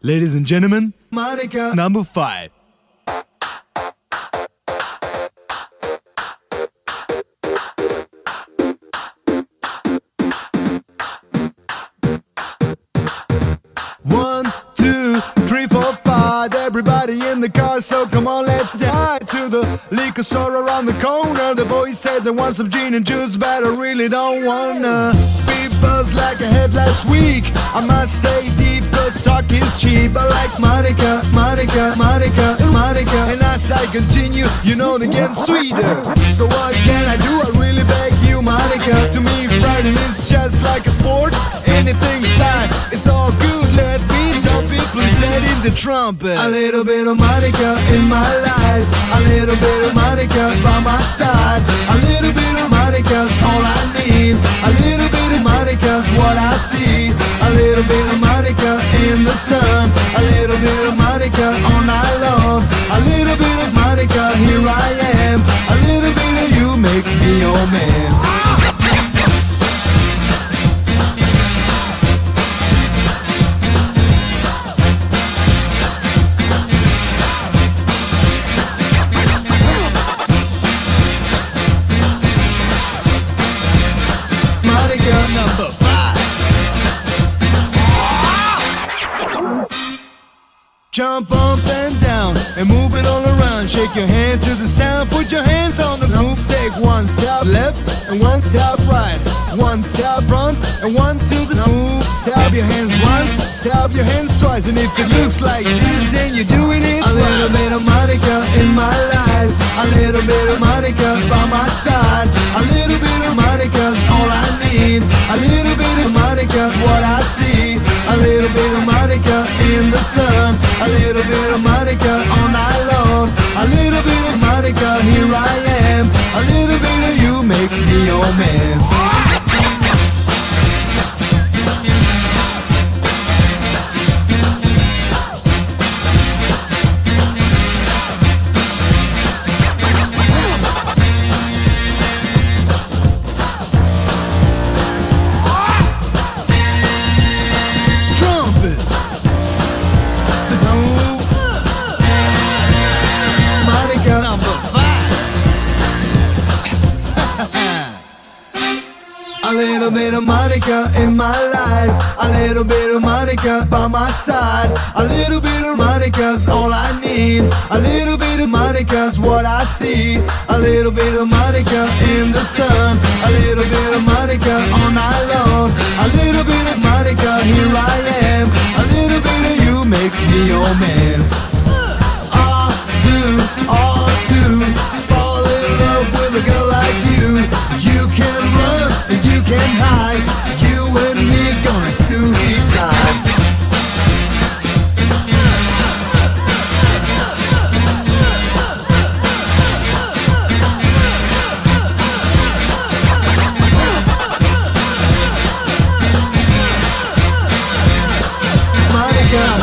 Ladies and gentlemen, Monica number 5. One, two, three, four, five. Everybody in the car, so come on, let's ride to the liquor store around the corner. The boy said they want some gin and juice, but I really don't wanna be buzzed like I had last week. I must stay deep, cause talk is cheap. I like Monica, Monica, Monica, and Monica. And as I continue, you know they get sweeter. So what can I do? I really beg you, Monica. To me, Friday is just like a sport. Anything fine, it's all good. Let me dump it, please set in the trumpet. A little bit of Monica in my life, a little bit of Monica by my side. A little bit of Monica's all I need. A little bit of Monica's what I see. A little bit of Monica in the sun. A little bit of Monica all night long. A little bit of Monica, here I am. A little bit of you makes me your man. Number 5. Jump up and down and move it all around. Shake your hand to the sound, put your hands on the move. Take one step left and one step right, one step front and one to the move. Stab your hands once, stab your hands twice. And if it looks like this, then you're doing it. A little bit of Monica in my life, a little bit of Monica by my side. A little bit of Monica's all I need. A little bit of Monica's what I see. A little bit of Monica in the sun. A little bit of Monica all night long. A little bit of Monica, here I am. A little bit of you makes me your man. A little bit of Monica in my life, a little bit of Monica by my side. A little bit of Monica's all I need. A little bit of Monica's what I see. A little bit of Monica in the sun. A little bit of Monica all night long. A little bit of Monica, here I am. A little bit of you makes me your man. I do all to fall in love with a girl like you. You can run and you can hide. You and me going suicide. Monica.